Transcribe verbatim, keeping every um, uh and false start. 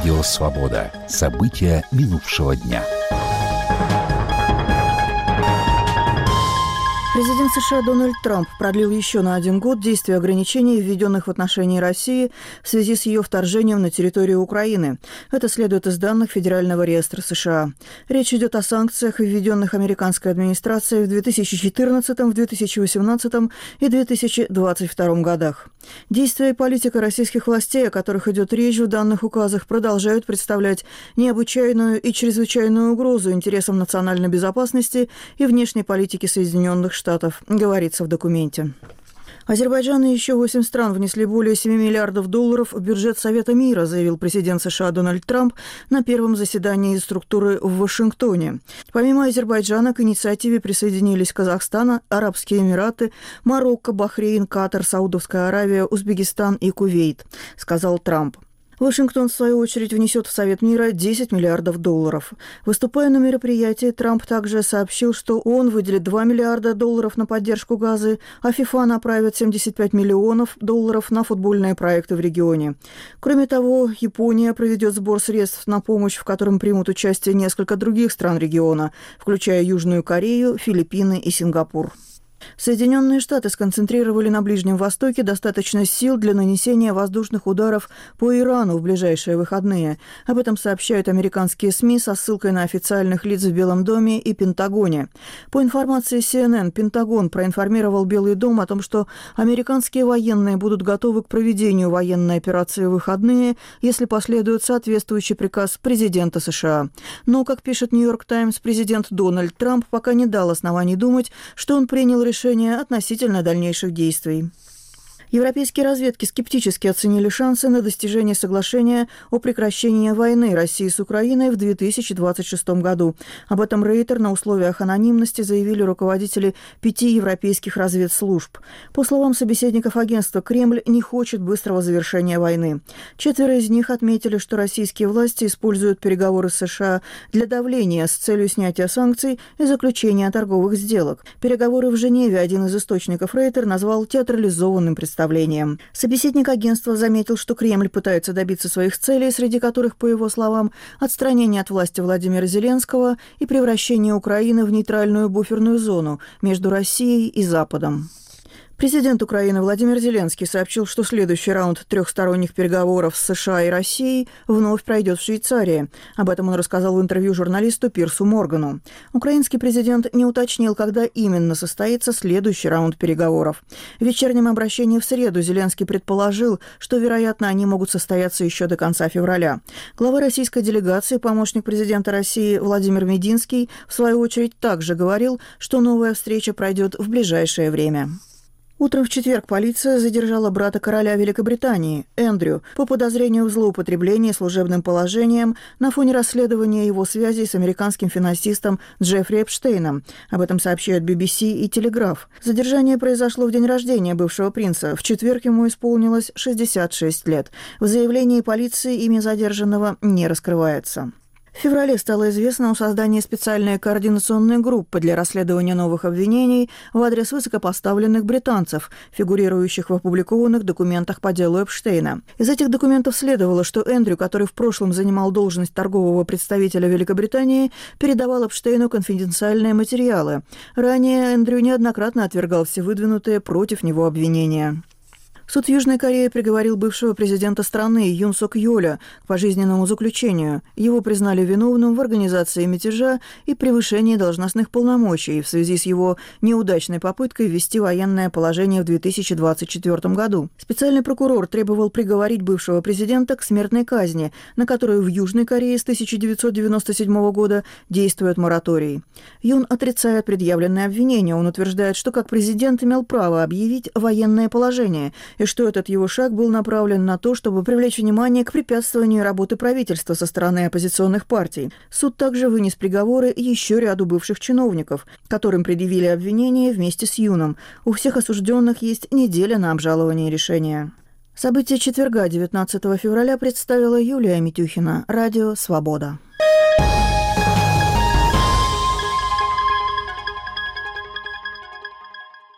Радио «Свобода». События минувшего дня. Президент США Дональд Трамп продлил еще на один год действие ограничений, введенных в отношении России в связи с ее вторжением на территорию Украины. Это следует из данных Федерального реестра США. Речь идет о санкциях, введенных американской администрацией в две тысячи четырнадцатом, две тысячи восемнадцатом и две тысячи двадцать втором годах. Действия и политика российских властей, о которых идет речь в данных указах, продолжают представлять необычайную и чрезвычайную угрозу интересам национальной безопасности и внешней политики Соединенных Штатов, говорится в документе. Азербайджан и еще восемь стран внесли более семи миллиардов долларов в бюджет Совета мира, заявил президент США Дональд Трамп на первом заседании структуры в Вашингтоне. Помимо Азербайджана к инициативе присоединились Казахстан, Арабские Эмираты, Марокко, Бахрейн, Катар, Саудовская Аравия, Узбекистан и Кувейт, сказал Трамп. Вашингтон, в свою очередь, внесет в Совет мира десять миллиардов долларов. Выступая на мероприятии, Трамп также сообщил, что он выделит два миллиарда долларов на поддержку Газы, а ФИФА направит семьдесят пять миллионов долларов на футбольные проекты в регионе. Кроме того, Япония проведет сбор средств на помощь, в котором примут участие несколько других стран региона, включая Южную Корею, Филиппины и Сингапур. Соединенные Штаты сконцентрировали на Ближнем Востоке достаточно сил для нанесения воздушных ударов по Ирану в ближайшие выходные. Об этом сообщают американские СМИ со ссылкой на официальных лиц в Белом доме и Пентагоне. По информации си эн эн, Пентагон проинформировал Белый дом о том, что американские военные будут готовы к проведению военной операции в выходные, если последует соответствующий приказ президента США. Но, как пишет Нью-Йорк Таймс, президент Дональд Трамп пока не дал оснований думать, что он принял решение решения относительно дальнейших действий. Европейские разведки скептически оценили шансы на достижение соглашения о прекращении войны России с Украиной в две тысячи двадцать шестом году. Об этом Рейтер на условиях анонимности заявили руководители пяти европейских разведслужб. По словам собеседников агентства, Кремль не хочет быстрого завершения войны. Четверо из них отметили, что российские власти используют переговоры с США для давления с целью снятия санкций и заключения торговых сделок. Переговоры в Женеве один из источников Рейтер назвал театрализованным представлением. Собеседник агентства заметил, что Кремль пытается добиться своих целей, среди которых, по его словам, отстранение от власти Владимира Зеленского и превращение Украины в нейтральную буферную зону между Россией и Западом. Президент Украины Владимир Зеленский сообщил, что следующий раунд трехсторонних переговоров с США и Россией вновь пройдет в Швейцарии. Об этом он рассказал в интервью журналисту Пирсу Моргану. Украинский президент не уточнил, когда именно состоится следующий раунд переговоров. В вечернем обращении в среду Зеленский предположил, что, вероятно, они могут состояться еще до конца февраля. Глава российской делегации, помощник президента России Владимир Мединский, в свою очередь, также говорил, что новая встреча пройдет в ближайшее время. Утром в четверг полиция задержала брата короля Великобритании, Эндрю, по подозрению в злоупотреблении служебным положением на фоне расследования его связей с американским финансистом Джеффри Эпштейном. Об этом сообщают би би си и Телеграф. Задержание произошло в день рождения бывшего принца. В четверг ему исполнилось шестьдесят шесть лет. В заявлении полиции имя задержанного не раскрывается. В феврале стало известно о создании специальной координационной группы для расследования новых обвинений в адрес высокопоставленных британцев, фигурирующих в опубликованных документах по делу Эпштейна. Из этих документов следовало, что Эндрю, который в прошлом занимал должность торгового представителя Великобритании, передавал Эпштейну конфиденциальные материалы. Ранее Эндрю неоднократно отвергал все выдвинутые против него обвинения. Суд Южной Кореи приговорил бывшего президента страны Юн Сок Йоля к пожизненному заключению. Его признали виновным в организации мятежа и превышении должностных полномочий в связи с его неудачной попыткой ввести военное положение в две тысячи двадцать четвёртом году. Специальный прокурор требовал приговорить бывшего президента к смертной казни, на которую в Южной Корее с тысяча девятьсот девяносто седьмого года действует мораторий. Юн отрицает предъявленные обвинения. Он утверждает, что как президент имел право объявить военное положение – и что этот его шаг был направлен на то, чтобы привлечь внимание к препятствованию работы правительства со стороны оппозиционных партий. Суд также вынес приговоры еще ряду бывших чиновников, которым предъявили обвинения вместе с Юном. У всех осужденных есть неделя на обжалование решения. События четверга, девятнадцатого февраля, представила Юлия Митюхина. Радио «Свобода».